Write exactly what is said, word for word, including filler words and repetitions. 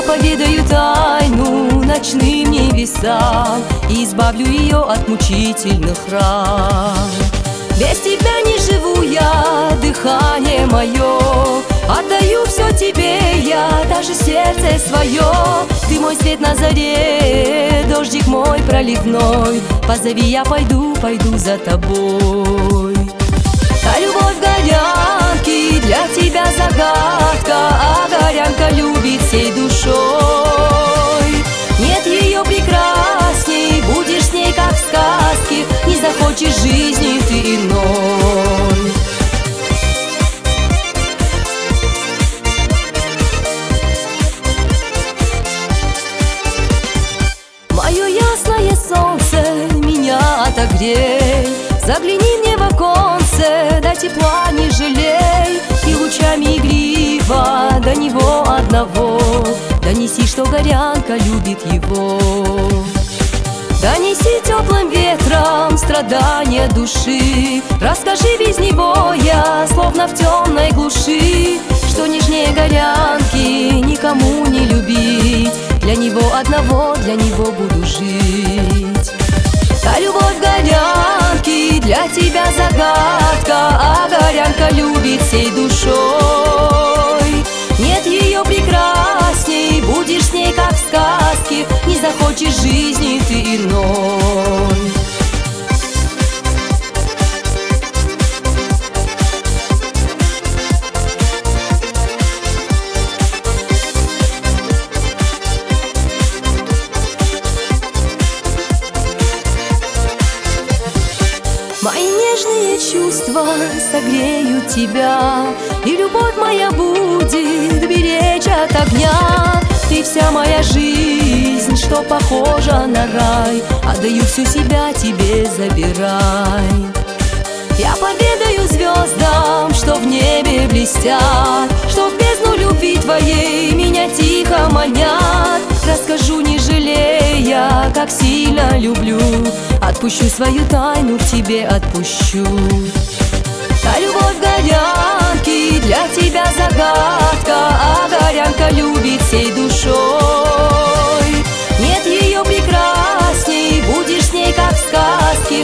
поведаю тайну ночным небесам и избавлю ее от мучительных ран. Без тебя не живу я, дыхание мое, отдаю все тебе я, даже сердце свое. Ты мой свет на заре, дождик мой проливной, позови, я пойду, пойду за тобой. А любовь горянки для тебя загадка, а горянка любит всей душой. Нет ее прекрасней, будешь с ней как в сказке, не захочешь жизни ты иной. Мое ясное солнце, меня отогрей, загляни мне в оконце, да тепла не жалей, и лучами игриво до него одного донеси, что горянка любит его. Донеси теплым ветром страдания души, расскажи без него я, словно в темной глуши, что нежнее горянки никому не любить, для него одного, для него буду жить. А любовь горянки для тебя загадка, а горянка любит всей душой. Нет ее прекрасней, будешь с ней как в сказке, не захочешь жизни ты иной. Мои нежные чувства согреют тебя, и любовь моя будет беречь от огня. Ты вся моя жизнь, что похожа на рай, отдаю всю себя тебе, забирай. Я поведаю звездам, что в небе блестят, что в бездну любви твоей меня тихо манят. Расскажу, не жалея, как сильно люблю, отпущу свою тайну, к тебе отпущу. А любовь горянки для тебя загадка, а горянка любит всей душой. Нет ее прекрасней, будешь с ней как в сказке,